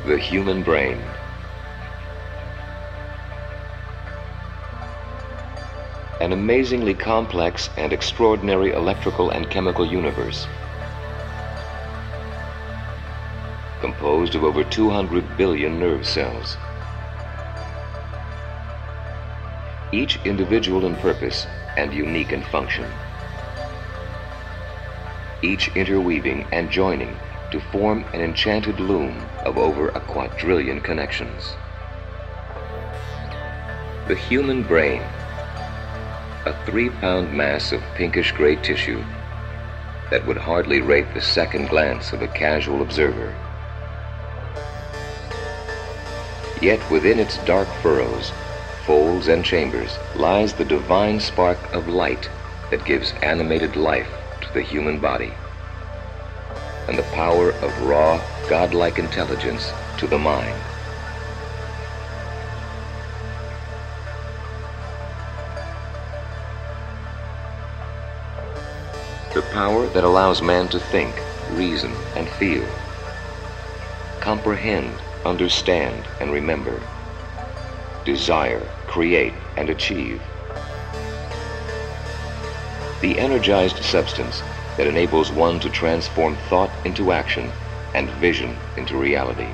The human brain. An amazingly complex and extraordinary electrical and chemical universe, composed of over 200 billion nerve cells, each individual in purpose and unique in function, each interweaving and joining to form an enchanted loom of over a quadrillion connections. The human brain, a 3-pound mass of pinkish-gray tissue that would hardly rate the second glance of a casual observer. Yet within its dark furrows, folds and chambers lies the divine spark of light that gives animated life to the human body, and the power of raw, godlike intelligence to the mind. The power that allows man to think, reason, and feel, comprehend, understand, and remember, desire, create, and achieve. The energized substance that enables one to transform thought into action and vision into reality.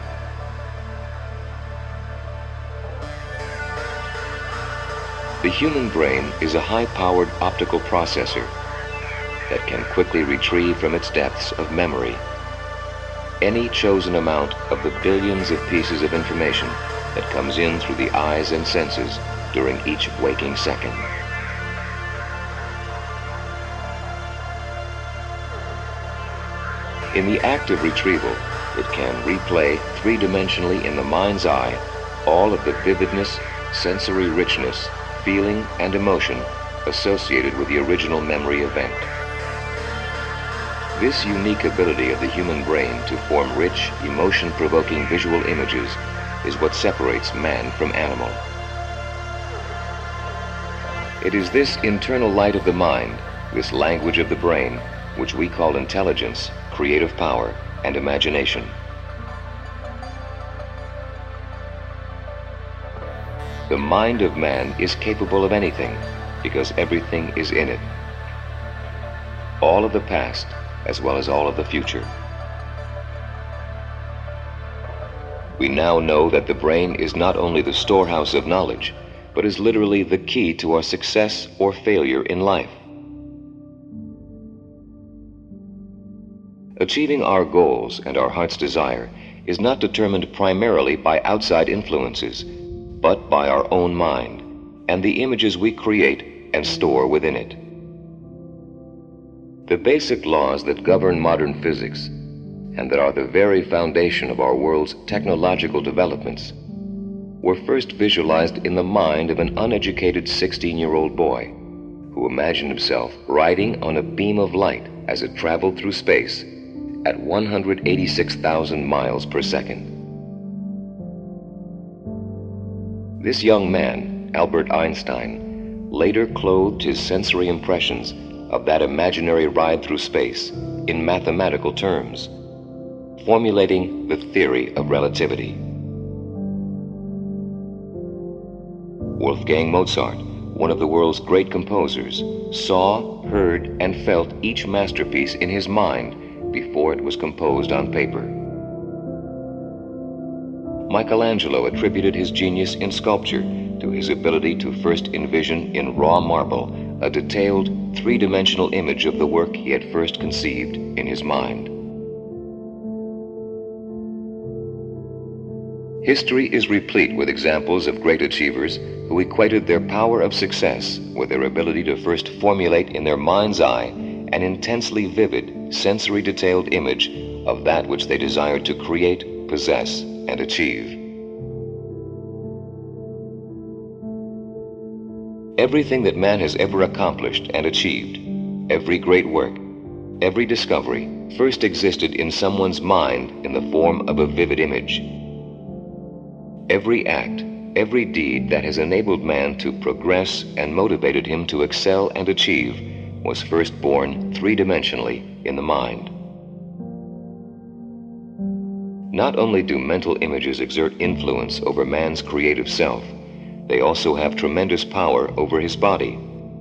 The human brain is a high-powered optical processor that can quickly retrieve from its depths of memory any chosen amount of the billions of pieces of information that comes in through the eyes and senses during each waking second. In the act of retrieval, it can replay three-dimensionally in the mind's eye all of the vividness, sensory richness, feeling, and emotion associated with the original memory event. This unique ability of the human brain to form rich, emotion-provoking visual images is what separates man from animal. It is this internal light of the mind, this language of the brain, which we call intelligence, creative power, and imagination. The mind of man is capable of anything because everything is in it. All of the past as well as all of the future. We now know that the brain is not only the storehouse of knowledge, but is literally the key to our success or failure in life. Achieving our goals and our heart's desire is not determined primarily by outside influences, but by our own mind and the images we create and store within it. The basic laws that govern modern physics, and that are the very foundation of our world's technological developments, were first visualized in the mind of an uneducated 16-year-old boy who imagined himself riding on a beam of light as it traveled through space at 186,000 miles per second. This young man, Albert Einstein, later clothed his sensory impressions of that imaginary ride through space in mathematical terms, formulating the theory of relativity. Wolfgang Mozart, one of the world's great composers, saw, heard, and felt each masterpiece in his mind before it was composed on paper. Michelangelo attributed his genius in sculpture to his ability to first envision in raw marble a detailed, three-dimensional image of the work he had first conceived in his mind. History is replete with examples of great achievers who equated their power of success with their ability to first formulate in their mind's eye an intensely vivid, sensory-detailed image of that which they desired to create, possess, and achieve. Everything that man has ever accomplished and achieved, every great work, every discovery, first existed in someone's mind in the form of a vivid image. Every act, every deed that has enabled man to progress and motivated him to excel and achieve was first born three-dimensionally in the mind. Not only do mental images exert influence over man's creative self, they also have tremendous power over his body.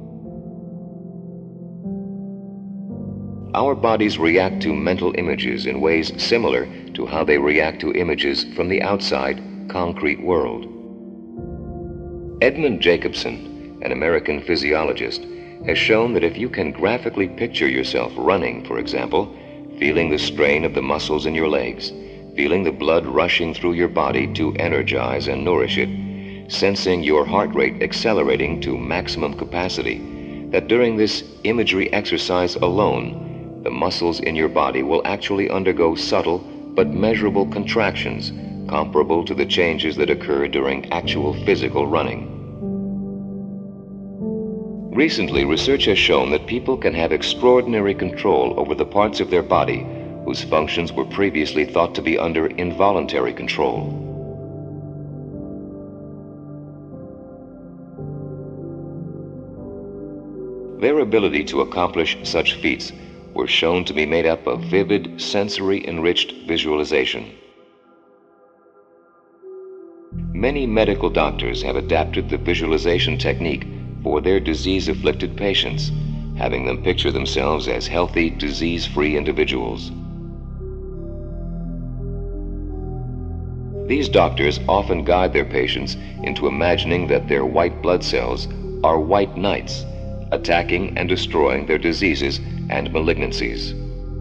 Our bodies react to mental images in ways similar to how they react to images from the outside, concrete world. Edmund Jacobson, an American physiologist, has shown that if you can graphically picture yourself running, for example, feeling the strain of the muscles in your legs, feeling the blood rushing through your body to energize and nourish it, sensing your heart rate accelerating to maximum capacity, that during this imagery exercise alone, the muscles in your body will actually undergo subtle but measurable contractions comparable to the changes that occur during actual physical running. Recently, research has shown that people can have extraordinary control over the parts of their body whose functions were previously thought to be under involuntary control. Their ability to accomplish such feats were shown to be made up of vivid, sensory-enriched visualization. Many medical doctors have adapted the visualization technique for their disease-afflicted patients, having them picture themselves as healthy, disease-free individuals. These doctors often guide their patients into imagining that their white blood cells are white knights, attacking and destroying their diseases and malignancies.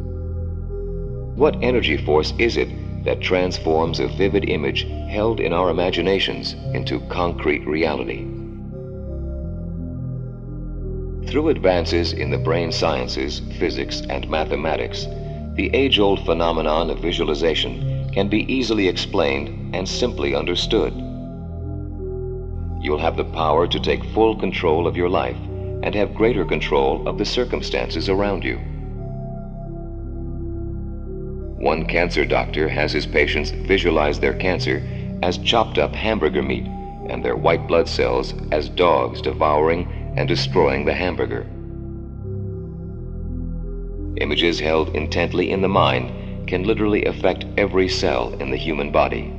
What energy force is it that transforms a vivid image held in our imaginations into concrete reality? Through advances in the brain sciences, physics, and mathematics, the age-old phenomenon of visualization can be easily explained and simply understood. You'll have the power to take full control of your life and have greater control of the circumstances around you. One cancer doctor has his patients visualize their cancer as chopped up hamburger meat and their white blood cells as dogs devouring and destroying the hamburger. Images held intently in the mind can literally affect every cell in the human body.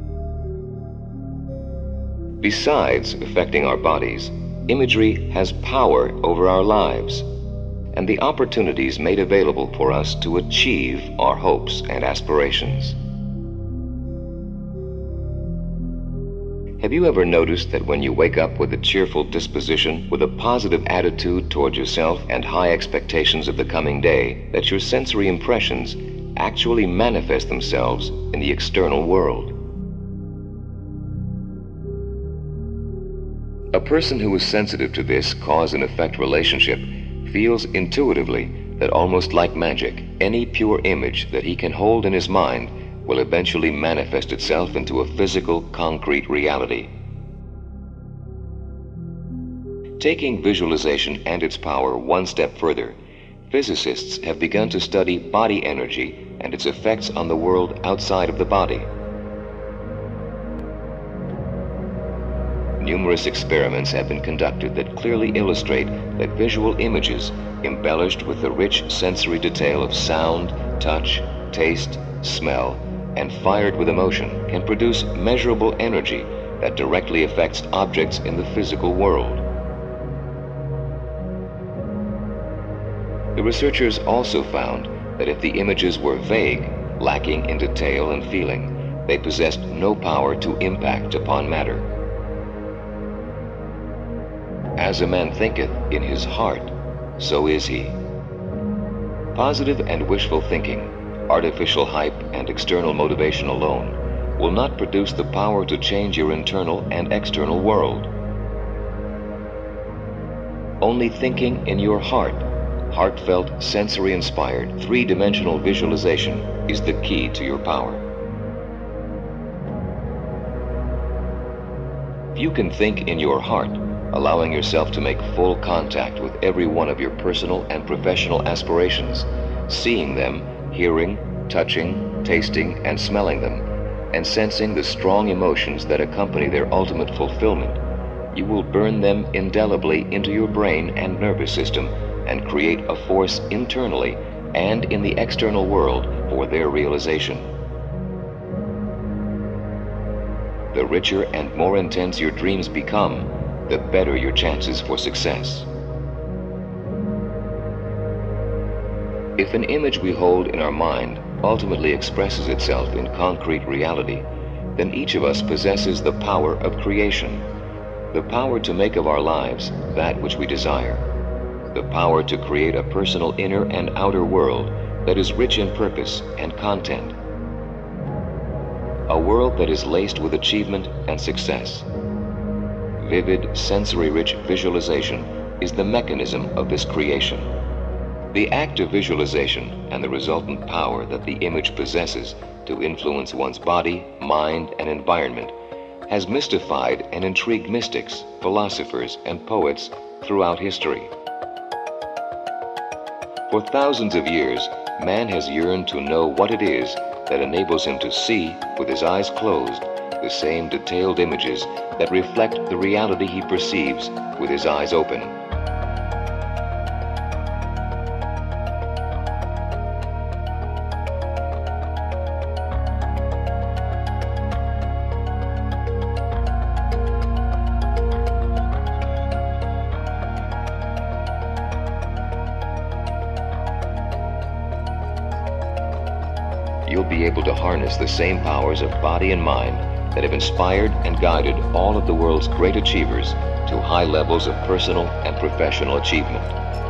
Besides affecting our bodies, imagery has power over our lives and the opportunities made available for us to achieve our hopes and aspirations. Have you ever noticed that when you wake up with a cheerful disposition, with a positive attitude toward yourself and high expectations of the coming day, that your sensory impressions actually manifest themselves in the external world? A person who is sensitive to this cause and effect relationship feels intuitively that almost like magic, any pure image that he can hold in his mind will eventually manifest itself into a physical, concrete reality. Taking visualization and its power one step further, physicists have begun to study body energy and its effects on the world outside of the body. Numerous experiments have been conducted that clearly illustrate that visual images, embellished with the rich sensory detail of sound, touch, taste, smell, and fired with emotion, can produce measurable energy that directly affects objects in the physical world. The researchers also found that if the images were vague, lacking in detail and feeling, they possessed no power to impact upon matter. As a man thinketh in his heart, so is he. Positive and wishful thinking, artificial hype, and external motivation alone will not produce the power to change your internal and external world. Only thinking in your heart, heartfelt, sensory-inspired, three-dimensional visualization is the key to your power. If you can think in your heart, allowing yourself to make full contact with every one of your personal and professional aspirations, seeing them, hearing, touching, tasting, and smelling them, and sensing the strong emotions that accompany their ultimate fulfillment, you will burn them indelibly into your brain and nervous system and create a force internally and in the external world for their realization. The richer and more intense your dreams become, the better your chances for success. If an image we hold in our mind ultimately expresses itself in concrete reality, then each of us possesses the power of creation, the power to make of our lives that which we desire, the power to create a personal inner and outer world that is rich in purpose and content, a world that is laced with achievement and success. Vivid, sensory-rich visualization is the mechanism of this creation. The act of visualization and the resultant power that the image possesses to influence one's body, mind, and environment has mystified and intrigued mystics, philosophers, and poets throughout history. For thousands of years, man has yearned to know what it is that enables him to see, with his eyes closed, the same detailed images that reflect the reality he perceives with his eyes open. You'll be able to harness the same powers of body and mind that have inspired and guided all of the world's great achievers to high levels of personal and professional achievement.